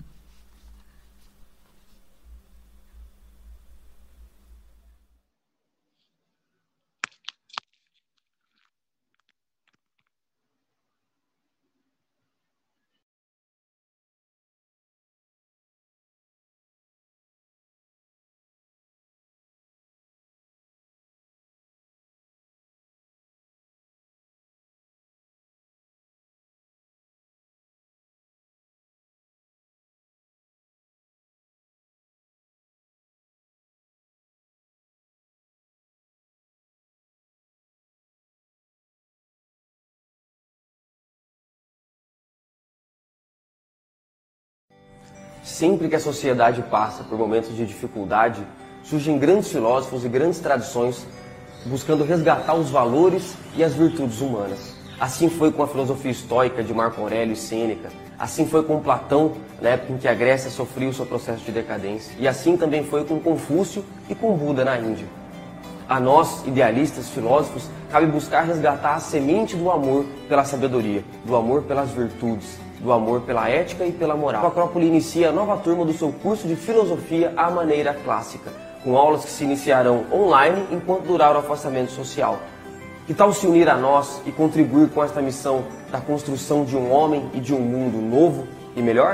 Sempre que a sociedade passa por momentos de dificuldade, surgem grandes filósofos e grandes tradições buscando resgatar os valores e as virtudes humanas. Assim foi com a filosofia estoica de Marco Aurélio e Sêneca, assim foi com Platão, na época em que a Grécia sofria o seu processo de decadência, e assim também foi com Confúcio e com Buda na Índia. A nós, idealistas, filósofos, cabe buscar resgatar a semente do amor pela sabedoria, do amor pelas virtudes, do amor pela ética e pela moral. A Acrópole inicia a nova turma do seu curso de filosofia à maneira clássica, com aulas que se iniciarão online enquanto durar o afastamento social. Que tal se unir a nós e contribuir com esta missão da construção de um homem e de um mundo novo e melhor?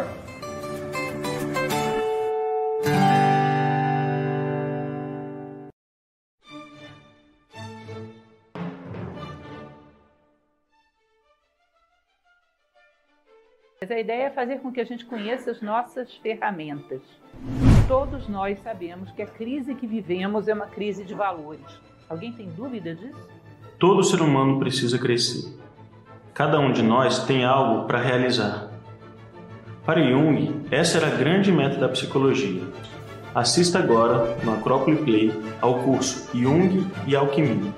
Mas a ideia é fazer com que a gente conheça as nossas ferramentas. Todos nós sabemos que a crise que vivemos é uma crise de valores. Alguém tem dúvida disso? Todo ser humano precisa crescer. Cada um de nós tem algo para realizar. Para Jung, essa era a grande meta da psicologia. Assista agora, no Acrópole Play, ao curso Jung e Alquimia.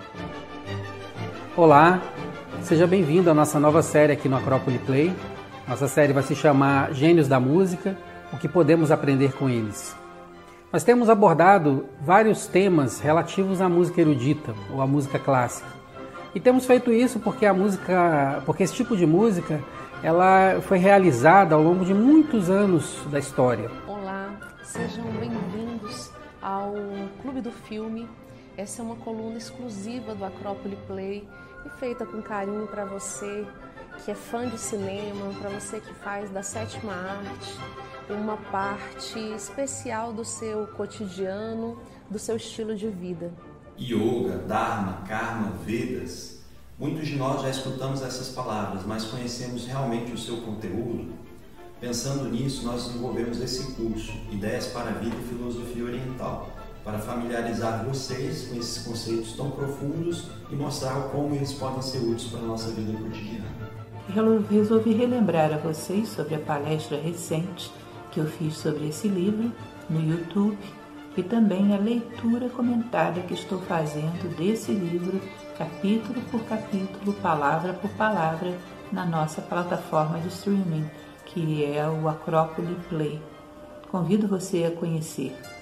Olá, seja bem-vindo à nossa nova série aqui no Acrópole Play. Nossa série vai se chamar Gênios da Música, o que podemos aprender com eles. Nós temos abordado vários temas relativos à música erudita ou à música clássica. E temos feito isso porque a música, porque esse tipo de música, ela foi realizada ao longo de muitos anos da história. Olá, sejam bem-vindos ao Clube do Filme. Essa é uma coluna exclusiva do Acrópole Play e feita com carinho para você que é fã de cinema, para você que faz da sétima arte uma parte especial do seu cotidiano, do seu estilo de vida. Yoga, Dharma, Karma, Vedas. Muitos de nós já escutamos essas palavras, mas conhecemos realmente o seu conteúdo? Pensando nisso, nós desenvolvemos esse curso, Ideias para a Vida e Filosofia Oriental, para familiarizar vocês com esses conceitos tão profundos e mostrar como eles podem ser úteis para a nossa vida cotidiana. Resolvi relembrar a vocês sobre a palestra recente que eu fiz sobre esse livro no YouTube e também a leitura comentada que estou fazendo desse livro, capítulo por capítulo, palavra por palavra, na nossa plataforma de streaming, que é o Acrópole Play. Convido você a conhecer.